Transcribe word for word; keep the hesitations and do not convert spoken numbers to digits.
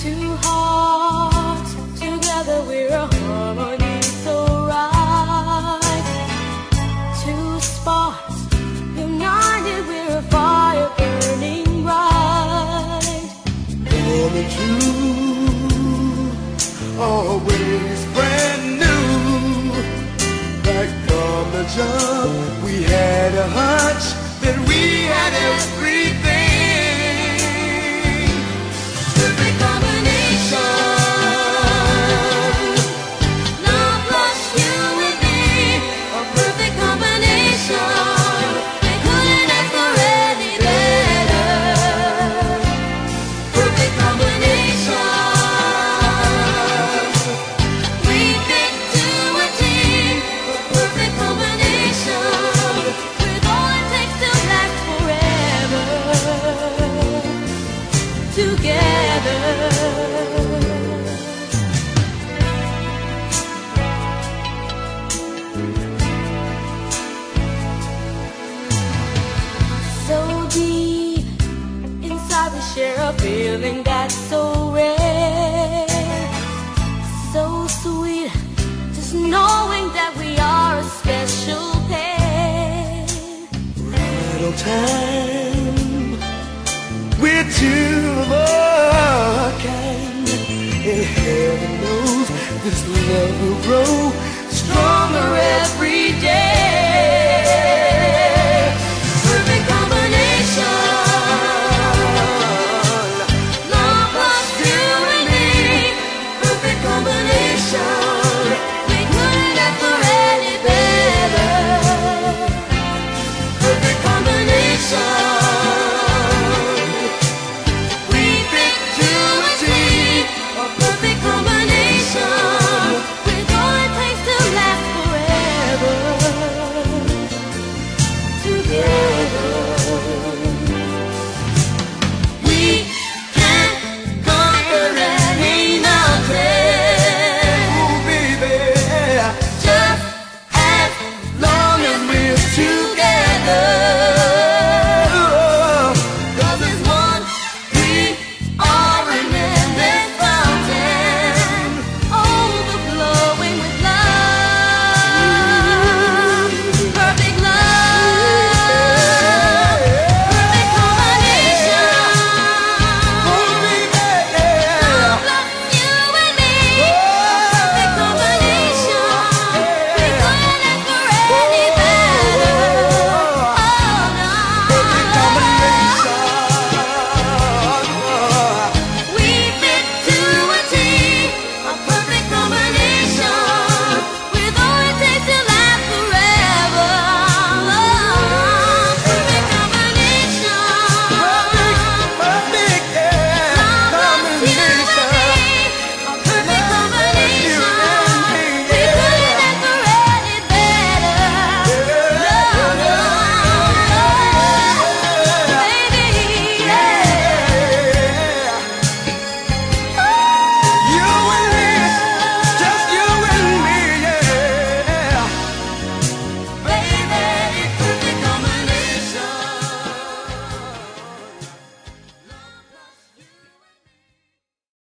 Two hearts together, we're a harmony so right. Two sparks united, we're a fire burning bright. Warm and true, always brand new. Right from the jump, we had a hunch that we had everything. Perfect combination. Love plus you and me, a perfect combination. We couldn't ask for any better. Perfect combination. We fit to a team, a perfect combination. With all it takes to last forever together. So deep inside we share a feeling that's so rare, so sweet, just knowing that we are a special pair. Right on time, we're two of a kind, and heaven knows this love will grow